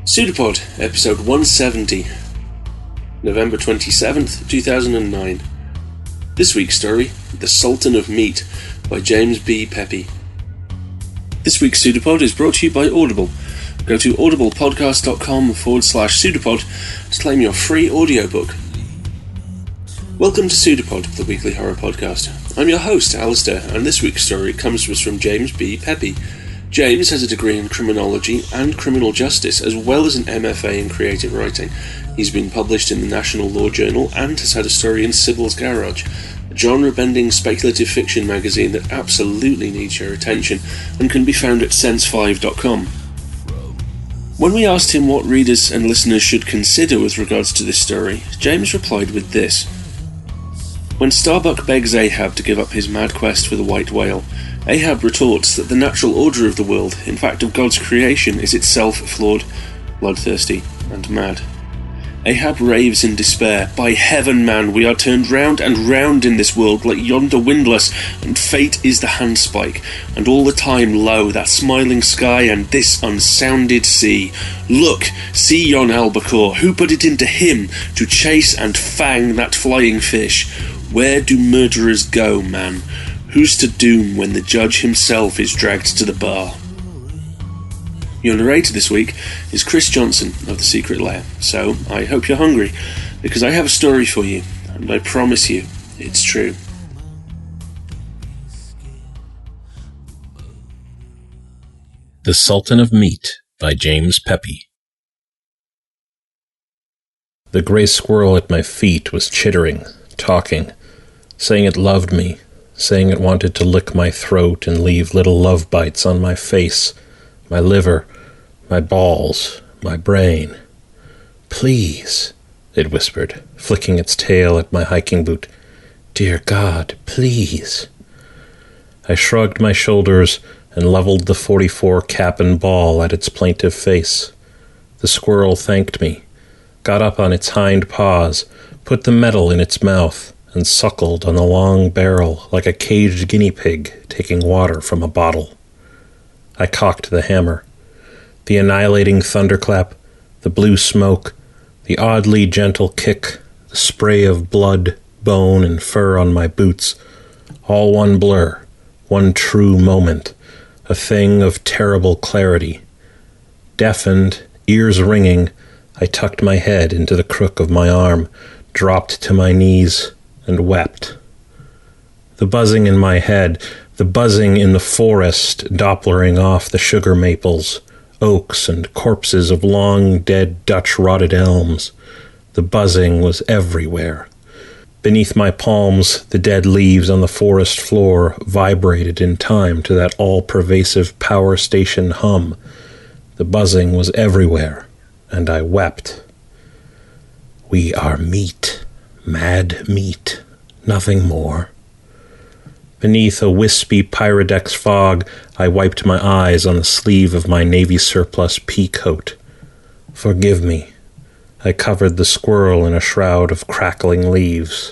Pseudopod, episode 170, November 27th, 2009. This week's story, The Sultan of Meat, by James B. Peppy. This week's Pseudopod is brought to you by Audible. Go to audiblepodcast.com/pseudopod to claim your free audiobook. Welcome to Pseudopod, the weekly horror podcast. I'm your host, Alistair, and this week's story comes to us from James B. Peppy. James has a degree in criminology and criminal justice, as well as an MFA in creative writing. He's been published in the National Law Journal and has had a story in Sybil's Garage, a genre-bending speculative fiction magazine that absolutely needs your attention and can be found at sense5.com. When we asked him what readers and listeners should consider with regards to this story, James replied with this. When Starbuck begs Ahab to give up his mad quest for the white whale, Ahab retorts that the natural order of the world, in fact of God's creation, is itself flawed, bloodthirsty, and mad. Ahab raves in despair, "By heaven, man, we are turned round and round in this world like yonder windlass, and fate is the handspike, and all the time, lo, that smiling sky and this unsounded sea. Look, see yon albacore, who put it into him to chase and fang that flying fish? Where do murderers go, man? Who's to doom when the judge himself is dragged to the bar?" Your narrator this week is Chris Johnson of The Secret Lair, so I hope you're hungry, because I have a story for you, and I promise you, it's true. The Sultan of Meat by James Peppy. The gray squirrel at my feet was chittering, talking, saying it loved me, saying it wanted to lick my throat and leave little love bites on my face, my liver, my balls, my brain. "Please," it whispered, flicking its tail at my hiking boot. "Dear God, please." I shrugged my shoulders and leveled the .44 cap and ball at its plaintive face. The squirrel thanked me, got up on its hind paws, put the metal in its mouth, and suckled on the long barrel like a caged guinea pig taking water from a bottle. I cocked the hammer. The annihilating thunderclap, the blue smoke, the oddly gentle kick, the spray of blood, bone, and fur on my boots, all one blur, one true moment, a thing of terrible clarity. Deafened, ears ringing, I tucked my head into the crook of my arm, dropped to my knees, and wept. The buzzing in my head, the buzzing in the forest, Dopplering off the sugar maples, oaks, and corpses of long dead Dutch-rotted elms. The buzzing was everywhere. Beneath my palms, the dead leaves on the forest floor vibrated in time to that all-pervasive power station hum. The buzzing was everywhere, and I wept. We are meat. Mad meat, nothing more. Beneath a wispy Pyrodex fog, I wiped my eyes on the sleeve of my Navy surplus pea coat. Forgive me. I covered the squirrel in a shroud of crackling leaves.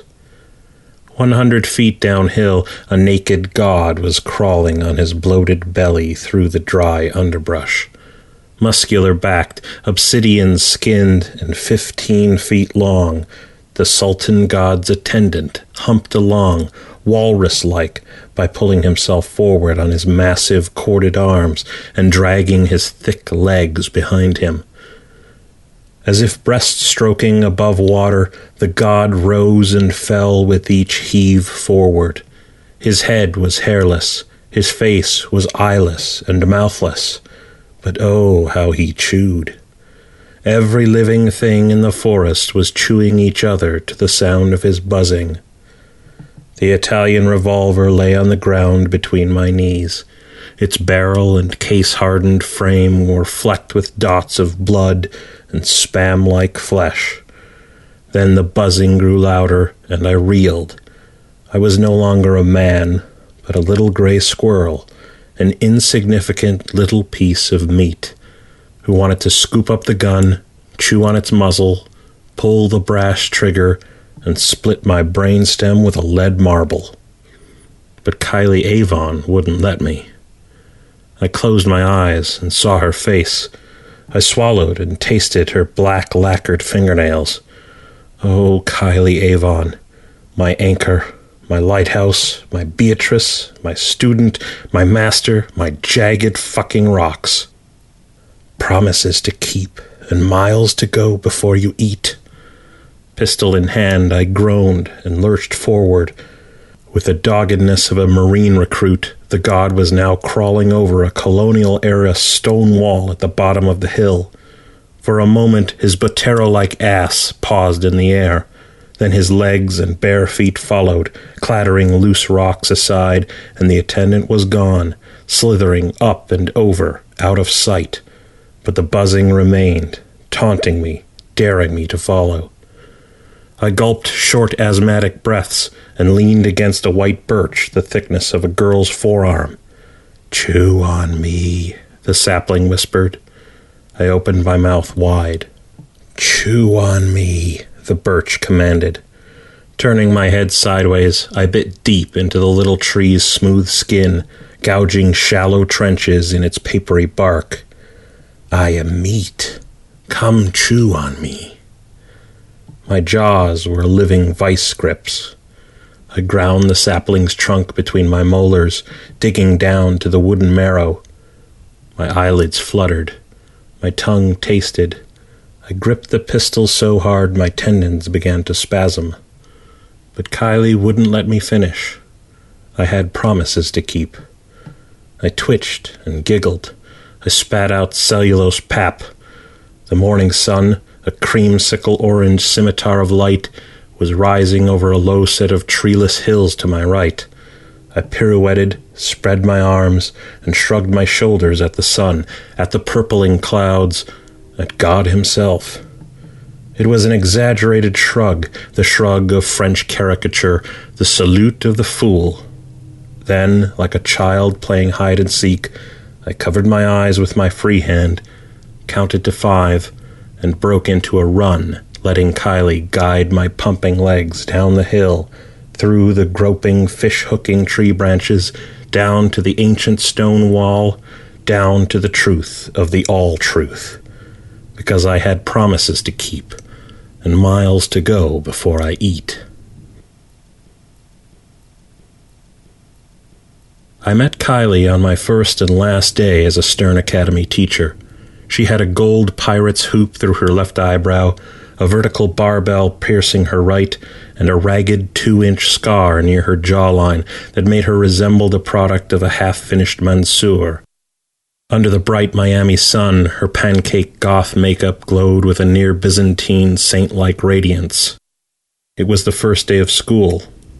100 feet downhill, a naked god was crawling on his bloated belly through the dry underbrush. Muscular-backed, obsidian-skinned, and 15 feet long, the Sultan God's attendant humped along, walrus-like, by pulling himself forward on his massive corded arms and dragging his thick legs behind him. As if breast-stroking above water, the god rose and fell with each heave forward. His head was hairless, his face was eyeless and mouthless, but oh, how he chewed. Every living thing in the forest was chewing each other to the sound of his buzzing. The Italian revolver lay on the ground between my knees. Its barrel and case-hardened frame were flecked with dots of blood and spam-like flesh. Then the buzzing grew louder, and I reeled. I was no longer a man, but a little gray squirrel, an insignificant little piece of meat, who wanted to scoop up the gun, chew on its muzzle, pull the brass trigger, and split my brainstem with a lead marble. But Kylie Avon wouldn't let me. I closed my eyes and saw her face, I swallowed and tasted her black lacquered fingernails. Oh, Kylie Avon, my anchor, my lighthouse, my Beatrice, my student, my master, my jagged fucking rocks. Promises to keep and miles to go before you eat. Pistol in hand, I groaned and lurched forward. With the doggedness of a Marine recruit, the god was now crawling over a colonial-era stone wall at the bottom of the hill. For a moment, his Botero-like ass paused in the air. Then his legs and bare feet followed, clattering loose rocks aside, and the attendant was gone, slithering up and over, out of sight. But the buzzing remained, taunting me, daring me to follow. I gulped short asthmatic breaths and leaned against a white birch the thickness of a girl's forearm. "Chew on me," the sapling whispered. I opened my mouth wide. "Chew on me," the birch commanded. Turning my head sideways, I bit deep into the little tree's smooth skin, gouging shallow trenches in its papery bark. "I am meat. Come chew on me." My jaws were living vice grips. I ground the sapling's trunk between my molars, digging down to the wooden marrow. My eyelids fluttered. My tongue tasted. I gripped the pistol so hard my tendons began to spasm. But Kylie wouldn't let me finish. I had promises to keep. I twitched and giggled. I spat out cellulose pap. The morning sun, a creamsicle orange scimitar of light, was rising over a low set of treeless hills to my right. I pirouetted, spread my arms, and shrugged my shoulders at the sun, at the purpling clouds, at God himself. It was an exaggerated shrug, the shrug of French caricature, the salute of the fool. Then, like a child playing hide-and-seek, I covered my eyes with my free hand, counted to 5, and broke into a run, letting Kylie guide my pumping legs down the hill, through the groping, fish-hooking tree branches, down to the ancient stone wall, down to the truth of the all-truth. Because I had promises to keep, and miles to go before I eat. I met Kylie on my first and last day as a Stern Academy teacher. She had a gold pirate's hoop through her left eyebrow, a vertical barbell piercing her right, and a ragged 2-inch scar near her jawline that made her resemble the product of a half-finished Mansour. Under the bright Miami sun, her pancake goth makeup glowed with a near-Byzantine saint-like radiance. It was the first day of school,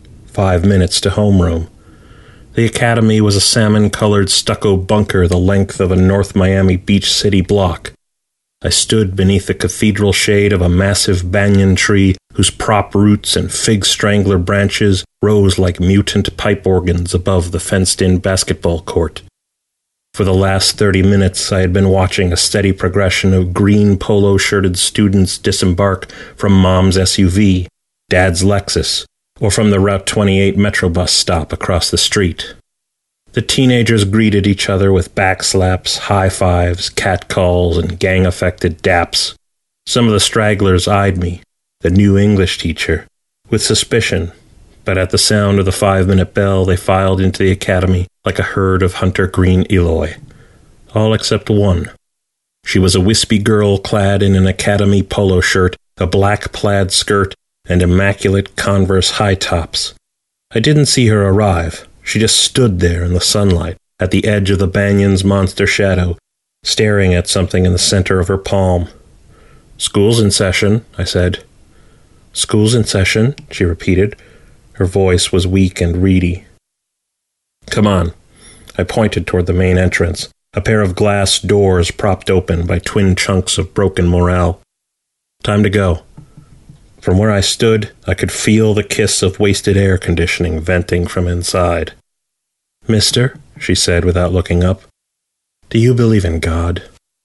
5 minutes to homeroom. The academy was a salmon-colored stucco bunker the length of a North Miami Beach City block. I stood beneath the cathedral shade of a massive banyan tree whose prop roots and fig strangler branches rose like mutant pipe organs above the fenced-in basketball court. For the last 30 minutes, I had been watching a steady progression of green polo-shirted students disembark from Mom's SUV, Dad's Lexus, or from the Route 28 Metrobus stop across the street. The teenagers greeted each other with backslaps, high-fives, catcalls, and gang-affected daps. Some of the stragglers eyed me, the new English teacher, with suspicion, but at the sound of the 5-minute bell they filed into the academy like a herd of hunter green Eloi. All except one. She was a wispy girl clad in an academy polo shirt, a black plaid skirt, and immaculate Converse high tops. I didn't see her arrive. She just stood there in the sunlight, at the edge of the banyan's monster shadow, staring at something in the center of her palm. "School's in session," I said. "School's in session," she repeated. Her voice was weak and reedy. "Come on." I pointed toward the main entrance, a pair of glass doors propped open by twin chunks of broken morale. "Time to go." From where I stood, I could feel the kiss of wasted air conditioning venting from inside. "Mister," she said without looking up, "do you believe in God?"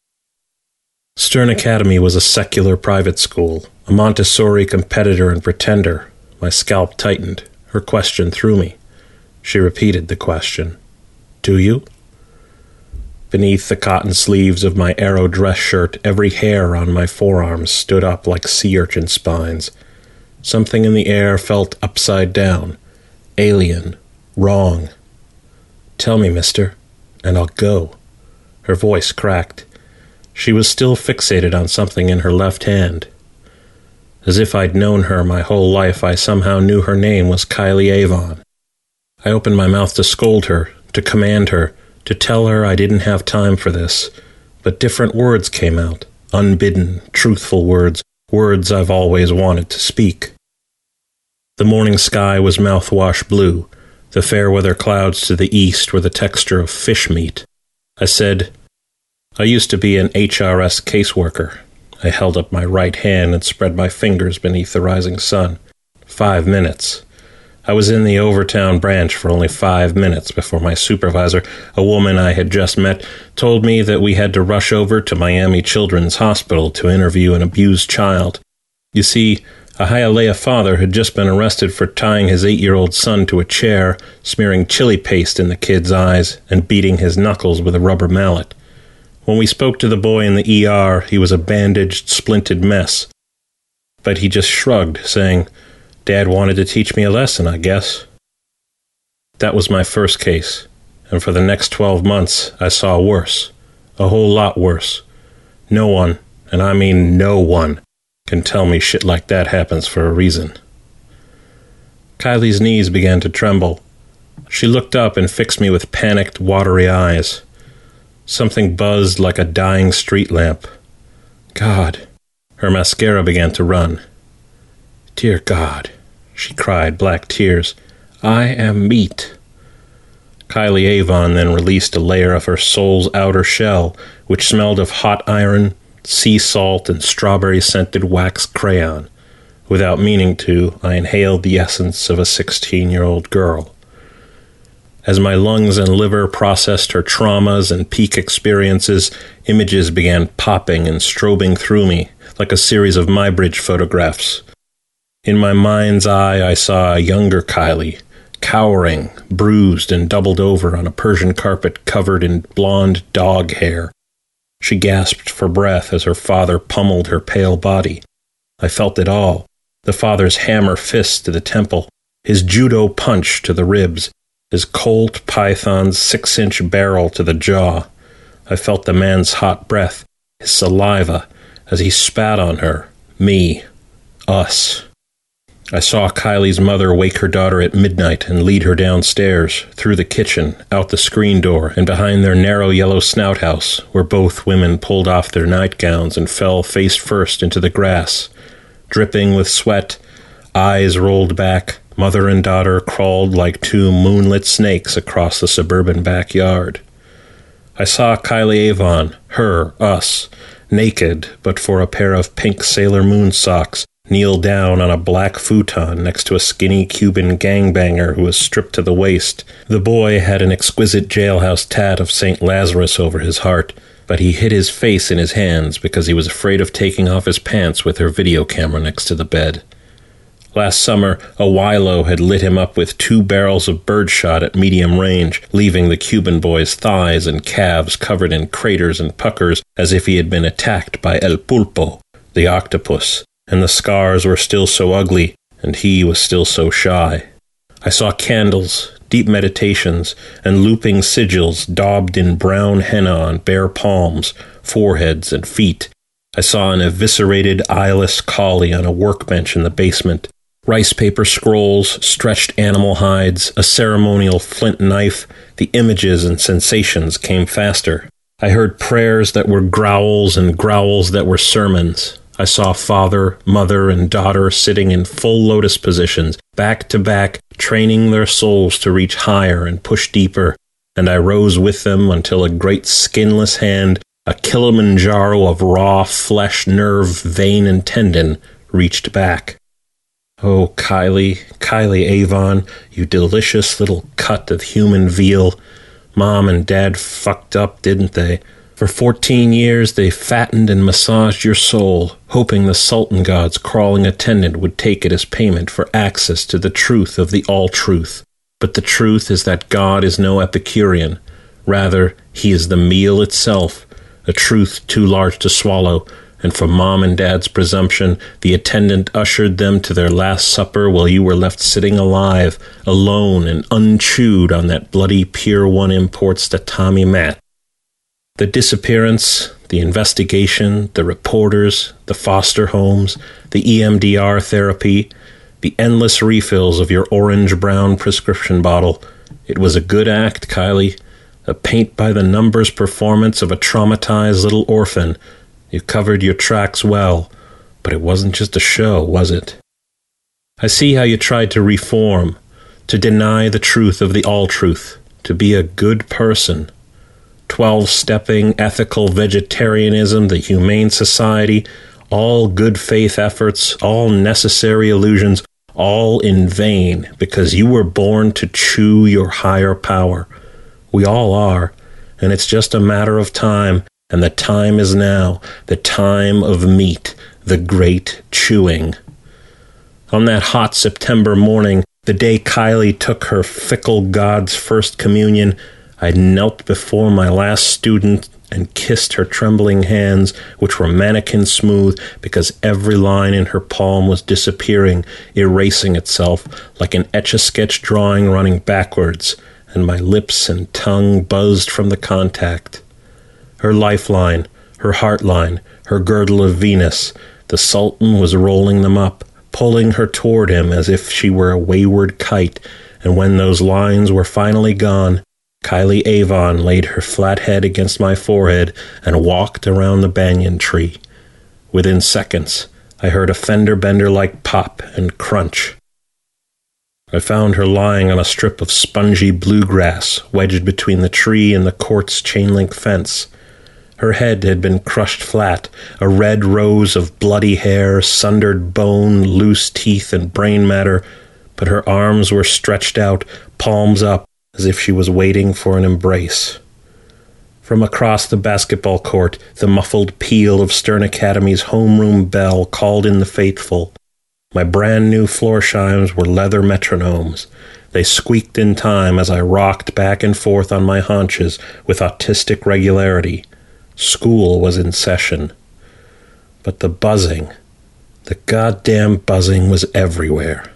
Stern Academy was a secular private school, a Montessori competitor and pretender. My scalp tightened. Her question threw me. She repeated the question. "Do you?" Beneath the cotton sleeves of my arrow dress shirt, every hair on my forearms stood up like sea urchin spines. Something in the air felt upside down, alien, wrong. "Tell me, mister, and I'll go." Her voice cracked. She was still fixated on something in her left hand. As if I'd known her my whole life, I somehow knew her name was Kylie Avon. I opened my mouth to scold her, to command her, to tell her I didn't have time for this, but different words came out, unbidden, truthful words, words I've always wanted to speak. The morning sky was mouthwash blue. The fair weather clouds to the east were the texture of fish meat. I said, "I used to be an HRS caseworker." I held up my right hand and spread my fingers beneath the rising sun. 5 minutes. I was in the Overtown branch for only 5 minutes before my supervisor, a woman I had just met, told me that we had to rush over to Miami Children's Hospital to interview an abused child. You see, a Hialeah father had just been arrested for tying his 8-year-old son to a chair, smearing chili paste in the kid's eyes, and beating his knuckles with a rubber mallet. When we spoke to the boy in the ER, he was a bandaged, splinted mess. But he just shrugged, saying, "Dad wanted to teach me a lesson, I guess." That was my first case, and for the next 12 months I saw worse, a whole lot worse. No one, and I mean no one, can tell me shit like that happens for a reason. Kylie's knees began to tremble. She looked up and fixed me with panicked, watery eyes. Something buzzed like a dying street lamp. God. Her mascara began to run. "Dear God," she cried, black tears. "I am meat." Kylie Avon then released a layer of her soul's outer shell, which smelled of hot iron, sea salt, and strawberry-scented wax crayon. Without meaning to, I inhaled the essence of a 16-year-old girl. As my lungs and liver processed her traumas and peak experiences, images began popping and strobing through me, like a series of Muybridge photographs. In my mind's eye, I saw a younger Kylie, cowering, bruised and doubled over on a Persian carpet covered in blonde dog hair. She gasped for breath as her father pummeled her pale body. I felt it all. The father's hammer fist to the temple, his judo punch to the ribs, his Colt Python's 6-inch barrel to the jaw. I felt the man's hot breath, his saliva, as he spat on her, me, us. I saw Kylie's mother wake her daughter at midnight and lead her downstairs, through the kitchen, out the screen door, and behind their narrow yellow snout house, where both women pulled off their nightgowns and fell face first into the grass. Dripping with sweat, eyes rolled back, mother and daughter crawled like two moonlit snakes across the suburban backyard. I saw Kylie Avon, her, us, naked but for a pair of pink Sailor Moon socks, kneel down on a black futon next to a skinny Cuban gangbanger who was stripped to the waist. The boy had an exquisite jailhouse tat of St. Lazarus over his heart, but he hid his face in his hands because he was afraid of taking off his pants with her video camera next to the bed. Last summer, a Wilo had lit him up with 2 barrels of birdshot at medium range, leaving the Cuban boy's thighs and calves covered in craters and puckers as if he had been attacked by El Pulpo, the octopus, and the scars were still so ugly, and he was still so shy. I saw candles, deep meditations, and looping sigils daubed in brown henna on bare palms, foreheads, and feet. I saw an eviscerated eyeless collie on a workbench in the basement, rice paper scrolls, stretched animal hides, a ceremonial flint knife. The images and sensations came faster. I heard prayers that were growls and growls that were sermons. I saw father, mother, and daughter sitting in full lotus positions, back to back, training their souls to reach higher and push deeper, and I rose with them until a great skinless hand, a Kilimanjaro of raw flesh, nerve, vein, and tendon, reached back. Oh, Kylie Avon, you delicious little cut of human veal. Mom and Dad fucked up, didn't they? For 14 years they fattened and massaged your soul, hoping the Sultan God's crawling attendant would take it as payment for access to the truth of the all-truth. But the truth is that God is no Epicurean. Rather, he is the meal itself, a truth too large to swallow, and for Mom and Dad's presumption, the attendant ushered them to their last supper while you were left sitting alive, alone and unchewed on that bloody Pier 1 Imports tatami mat. The disappearance, the investigation, the reporters, the foster homes, the EMDR therapy, the endless refills of your orange-brown prescription bottle. It was a good act, Kylie, a paint-by-the-numbers performance of a traumatized little orphan. You covered your tracks well, but it wasn't just a show, was it? I see how you tried to reform, to deny the truth of the all-truth, to be a good person. 12-stepping ethical vegetarianism, the Humane Society, all good faith efforts, all necessary illusions, all in vain, because you were born to chew your higher power. We all are, and it's just a matter of time, and the time is now, the time of meat, the great chewing. On that hot September morning, the day Kylie took her fickle god's first communion, I knelt before my last student and kissed her trembling hands, which were mannequin smooth because every line in her palm was disappearing, erasing itself like an Etch-a-Sketch drawing running backwards, and my lips and tongue buzzed from the contact. Her lifeline, her heartline, her girdle of Venus, the Sultan was rolling them up, pulling her toward him as if she were a wayward kite, and when those lines were finally gone, Kylie Avon laid her flat head against my forehead and walked around the banyan tree. Within seconds, I heard a fender-bender-like pop and crunch. I found her lying on a strip of spongy bluegrass wedged between the tree and the court's chain-link fence. Her head had been crushed flat, a red rose of bloody hair, sundered bone, loose teeth, and brain matter, but her arms were stretched out, palms up, as if she was waiting for an embrace. From across the basketball court, the muffled peal of Stern Academy's homeroom bell called in the faithful. My brand-new floor chimes were leather metronomes. They squeaked in time as I rocked back and forth on my haunches with autistic regularity. School was in session. But the buzzing, the goddamn buzzing was everywhere.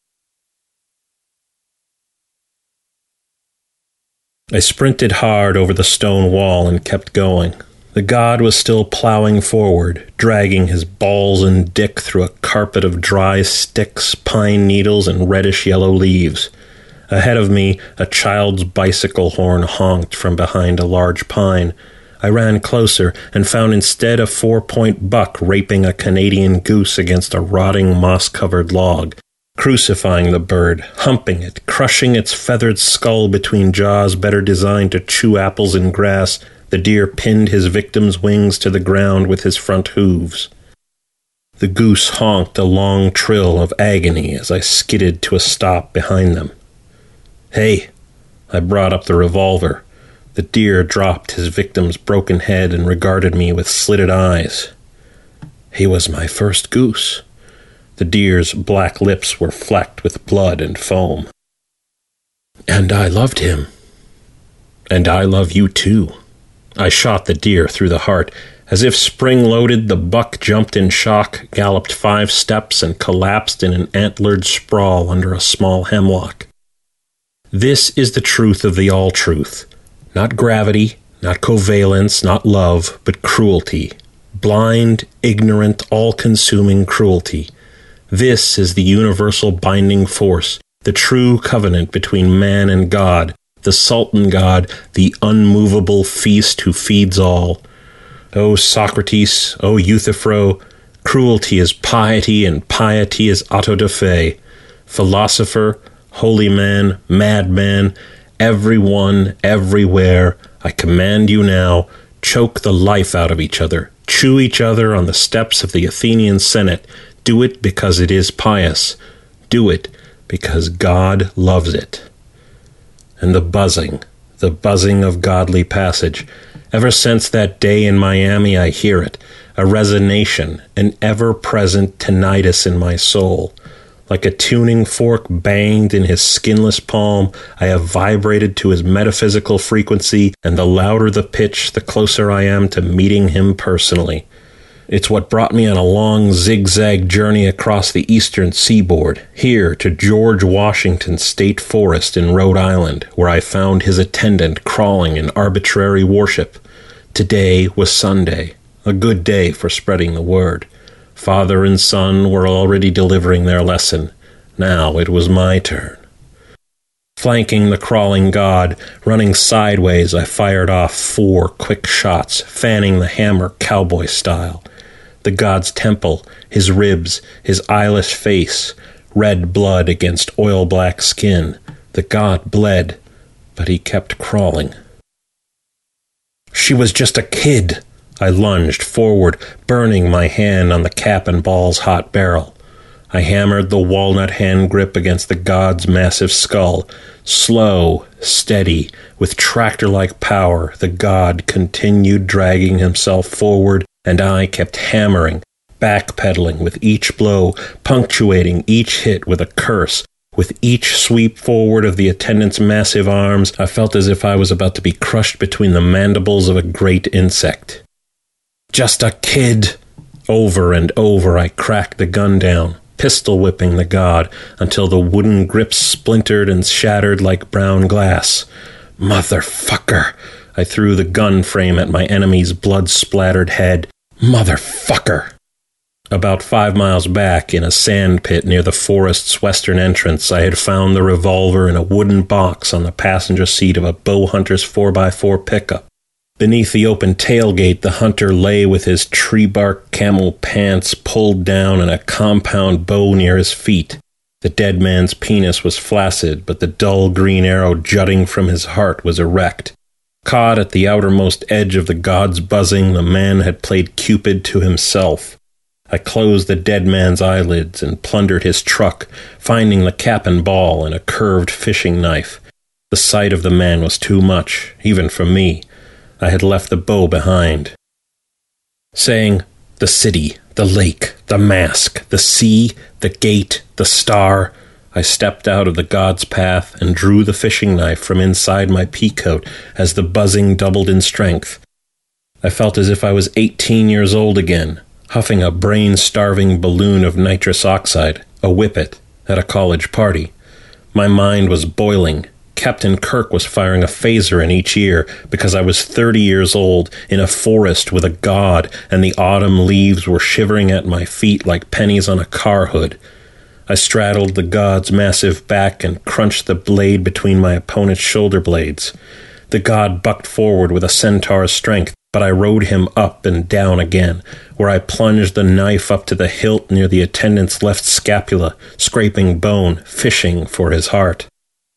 I sprinted hard over the stone wall and kept going. The god was still plowing forward, dragging his balls and dick through a carpet of dry sticks, pine needles, and reddish-yellow leaves. Ahead of me, a child's bicycle horn honked from behind a large pine. I ran closer and found instead a 4-point buck raping a Canadian goose against a rotting, moss-covered log, crucifying the bird, humping it, crushing its feathered skull between jaws better designed to chew apples and grass. The deer pinned his victim's wings to the ground with his front hooves. The goose honked a long trill of agony as I skidded to a stop behind them. "Hey!" I brought up the revolver. The deer dropped his victim's broken head and regarded me with slitted eyes. He was my first goose. The deer's black lips were flecked with blood and foam. "And I loved him." "And I love you too." I shot the deer through the heart. As if spring-loaded, the buck jumped in shock, galloped 5 steps, and collapsed in an antlered sprawl under a small hemlock. This is the truth of the all-truth. Not gravity, not covalence, not love, but cruelty. Blind, ignorant, all-consuming cruelty. This is the universal binding force, the true covenant between man and God, the Sultan God, the unmovable feast who feeds all. O Socrates, O Euthyphro, cruelty is piety and piety is auto da fe. Philosopher, holy man, madman, everyone, everywhere, I command you now, choke the life out of each other, chew each other on the steps of the Athenian Senate. Do it because it is pious. Do it because God loves it. And the buzzing of godly passage. Ever since that day in Miami, I hear it, a resonation, an ever-present tinnitus in my soul. Like a tuning fork banged in his skinless palm, I have vibrated to his metaphysical frequency, and the louder the pitch, the closer I am to meeting him personally. It's what brought me on a long zigzag journey across the eastern seaboard, here to George Washington State Forest in Rhode Island, where I found his attendant crawling in arbitrary worship. Today was Sunday, a good day for spreading the word. Father and son were already delivering their lesson. Now it was my turn. Flanking the crawling god, running sideways, I fired off 4 quick shots, fanning the hammer cowboy style. The god's temple, his ribs, his eyeless face, red blood against oil-black skin. The god bled, but he kept crawling. She was just a kid. I lunged forward, burning my hand on the cap and ball's hot barrel. I hammered the walnut hand grip against the god's massive skull. Slow, steady, with tractor-like power, the god continued dragging himself forward, and I kept hammering, backpedaling with each blow, punctuating each hit with a curse. With each sweep forward of the attendant's massive arms, I felt as if I was about to be crushed between the mandibles of a great insect. Just a kid! Over and over I cracked the gun down, pistol-whipping the god until the wooden grips splintered and shattered like brown glass. Motherfucker! I threw the gun frame at my enemy's blood-splattered head. Motherfucker! About 5 miles back, in a sand pit near the forest's western entrance, I had found the revolver in a wooden box on the passenger seat of a Bowhunter's 4x4 pickup. Beneath the open tailgate, the hunter lay with his tree-bark camel pants pulled down and a compound bow near his feet. The dead man's penis was flaccid, but the dull green arrow jutting from his heart was erect. Caught at the outermost edge of the god's buzzing, the man had played Cupid to himself. I closed the dead man's eyelids and plundered his truck, finding the cap and ball and a curved fishing knife. The sight of the man was too much, even for me. I had left the bow behind. Saying, the city, the lake, the mask, the sea, the gate, the star, I stepped out of the god's path and drew the fishing knife from inside my peacoat as the buzzing doubled in strength. I felt as if I was 18 years old again, huffing a brain-starving balloon of nitrous oxide, a whippet, at a college party. My mind was boiling. Captain Kirk was firing a phaser in each ear because I was 30 years old in a forest with a god, and the autumn leaves were shivering at my feet like pennies on a car hood. I straddled the god's massive back and crunched the blade between my opponent's shoulder blades. The god bucked forward with a centaur's strength, but I rode him up and down again, where I plunged the knife up to the hilt near the attendant's left scapula, scraping bone, fishing for his heart.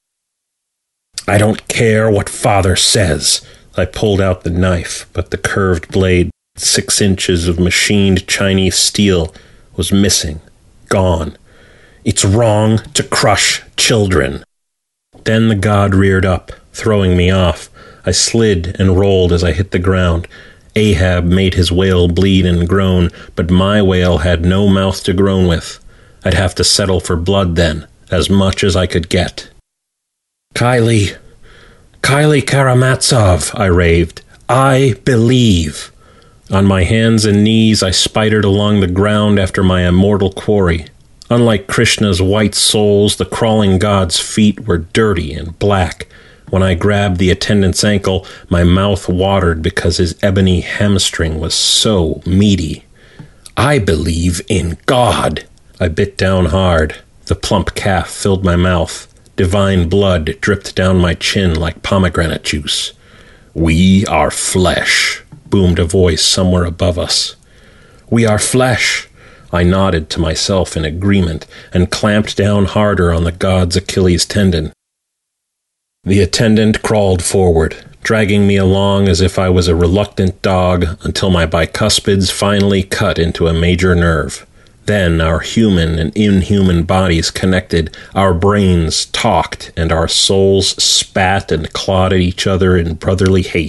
I don't care what father says. I pulled out the knife, but the curved blade, 6 inches of machined Chinese steel, was missing, gone. It's wrong to crush children. Then the god reared up, throwing me off. I slid and rolled as I hit the ground. Ahab made his whale bleed and groan, but my whale had no mouth to groan with. I'd have to settle for blood then, as much as I could get. Kylie Karamazov, I raved. I believe. On my hands and knees, I spidered along the ground after my immortal quarry. Unlike Krishna's white souls, the crawling god's feet were dirty and black. When I grabbed the attendant's ankle, my mouth watered because his ebony hamstring was so meaty. I believe in God. I bit down hard. The plump calf filled my mouth. Divine blood dripped down my chin like pomegranate juice. We are flesh, boomed a voice somewhere above us. We are flesh. I nodded to myself in agreement and clamped down harder on the god's Achilles tendon. The attendant crawled forward, dragging me along as if I was a reluctant dog until my bicuspids finally cut into a major nerve. Then our human and inhuman bodies connected, our brains talked, and our souls spat and clawed at each other in brotherly hate.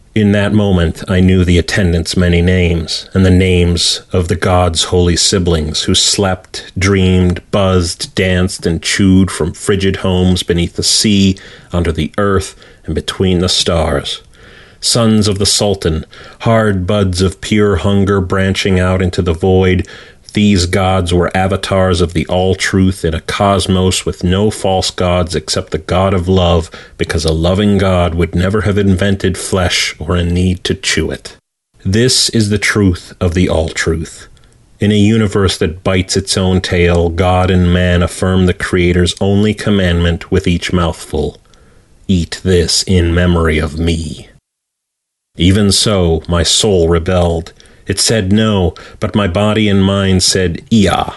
In that moment I knew the attendants' many names, and the names of the gods' holy siblings, who slept, dreamed, buzzed, danced, and chewed from frigid homes beneath the sea, under the earth, and between the stars. Sons of the Sultan, hard buds of pure hunger branching out into the void, these gods were avatars of the all-truth in a cosmos with no false gods except the God of love, because a loving God would never have invented flesh or a need to chew it. This is the truth of the all-truth. In a universe that bites its own tail, God and man affirm the Creator's only commandment with each mouthful: eat this in memory of me. Even so, my soul rebelled. It said no, but my body and mind said, "Iya."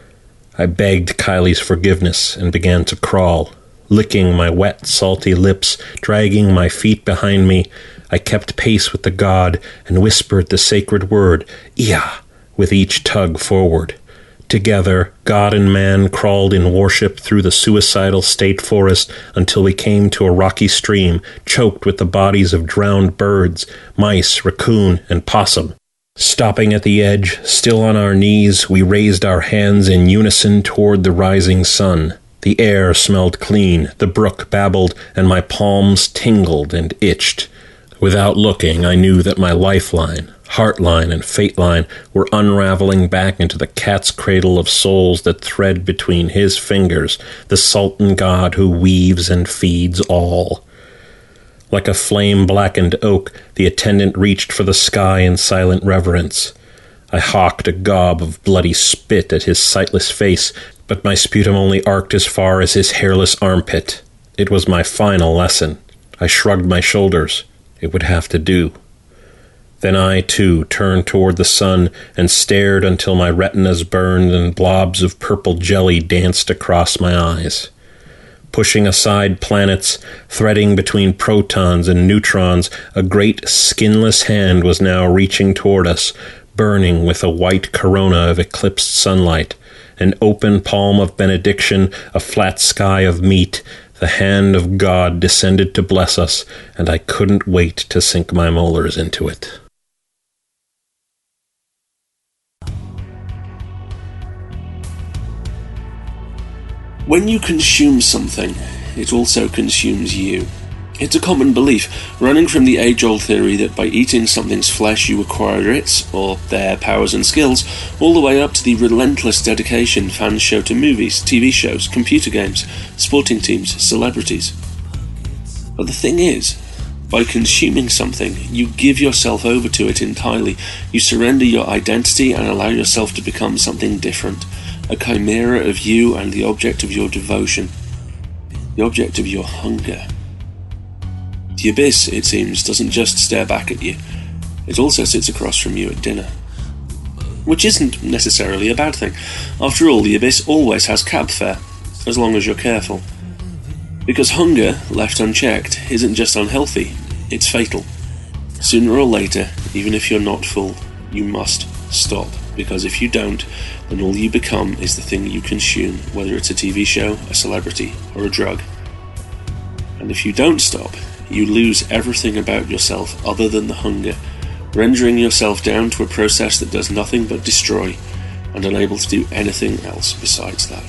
I begged Kylie's forgiveness and began to crawl. Licking my wet, salty lips, dragging my feet behind me, I kept pace with the god and whispered the sacred word, "Iya," with each tug forward. Together, God and man crawled in worship through the suicidal state forest until we came to a rocky stream choked with the bodies of drowned birds, mice, raccoon, and possum. Stopping at the edge, still on our knees, we raised our hands in unison toward the rising sun. The air smelled clean, the brook babbled, and my palms tingled and itched. Without looking, I knew that my lifeline, heartline, and fateline were unraveling back into the cat's cradle of souls that thread between his fingers, the Sultan God who weaves and feeds all. Like a flame-blackened oak, the attendant reached for the sky in silent reverence. I hawked a gob of bloody spit at his sightless face, but my sputum only arced as far as his hairless armpit. It was my final lesson. I shrugged my shoulders. It would have to do. Then I, too, turned toward the sun and stared until my retinas burned and blobs of purple jelly danced across my eyes. Pushing aside planets, threading between protons and neutrons, a great skinless hand was now reaching toward us, burning with a white corona of eclipsed sunlight, an open palm of benediction, a flat sky of meat. The hand of God descended to bless us, and I couldn't wait to sink my molars into it. When you consume something, it also consumes you. It's a common belief, running from the age-old theory that by eating something's flesh you acquire its, or their, powers and skills, all the way up to the relentless dedication fans show to movies, TV shows, computer games, sporting teams, celebrities. But the thing is, by consuming something, you give yourself over to it entirely. You surrender your identity and allow yourself to become something different. A chimera of you and the object of your devotion, the object of your hunger. The abyss, it seems, doesn't just stare back at you, it also sits across from you at dinner. Which isn't necessarily a bad thing. After all, the abyss always has cab fare, as long as you're careful. Because hunger, left unchecked, isn't just unhealthy, it's fatal. Sooner or later, even if you're not full, you must stop. Because if you don't, then all you become is the thing you consume, whether it's a TV show, a celebrity, or a drug. And if you don't stop, you lose everything about yourself other than the hunger, rendering yourself down to a process that does nothing but destroy, and unable to do anything else besides that.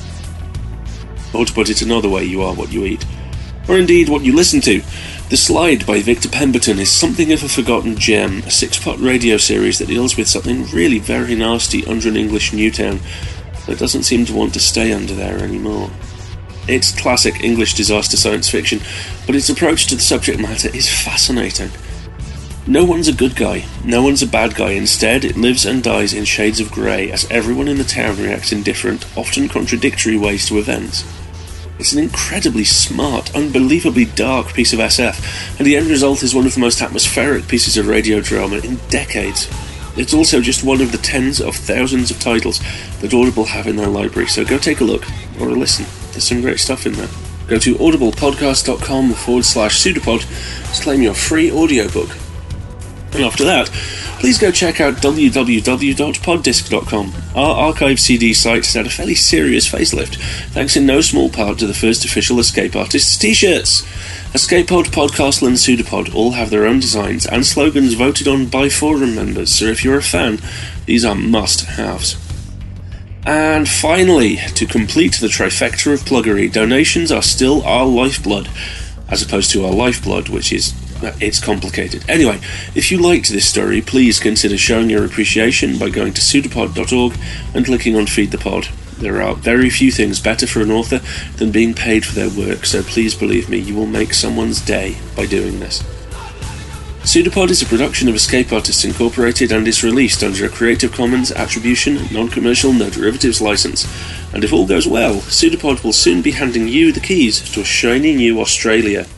Or to put it another way, you are what you eat. Or indeed what you listen to. The Slide by Victor Pemberton is something of a forgotten gem, a 6-part radio series that deals with something really very nasty under an English Newtown that doesn't seem to want to stay under there anymore. It's classic English disaster science fiction, but its approach to the subject matter is fascinating. No one's a good guy, no one's a bad guy. Instead, it lives and dies in shades of grey as everyone in the town reacts in different, often contradictory ways to events. It's an incredibly smart, unbelievably dark piece of SF, and the end result is one of the most atmospheric pieces of radio drama in decades. It's also just one of the tens of thousands of titles that Audible have in their library, so go take a look, or a listen. There's some great stuff in there. Go to audiblepodcast.com/pseudopod to claim your free audiobook. And after that, please go check out www.poddisc.com. Our archive CD site has had a fairly serious facelift, thanks in no small part to the first official Escape Artists t-shirts. Escape Pod, Podcastle and Pseudopod all have their own designs and slogans voted on by forum members, so if you're a fan, these are must-haves. And finally, to complete the trifecta of pluggery, donations are still our lifeblood, as opposed to our lifeblood, which is... it's complicated. Anyway, if you liked this story, please consider showing your appreciation by going to pseudopod.org and clicking on Feed the Pod. There are very few things better for an author than being paid for their work, so please believe me, you will make someone's day by doing this. Pseudopod is a production of Escape Artists Incorporated and is released under a Creative Commons Attribution, Non-Commercial, No Derivatives license. And if all goes well, Pseudopod will soon be handing you the keys to a shiny new Australia.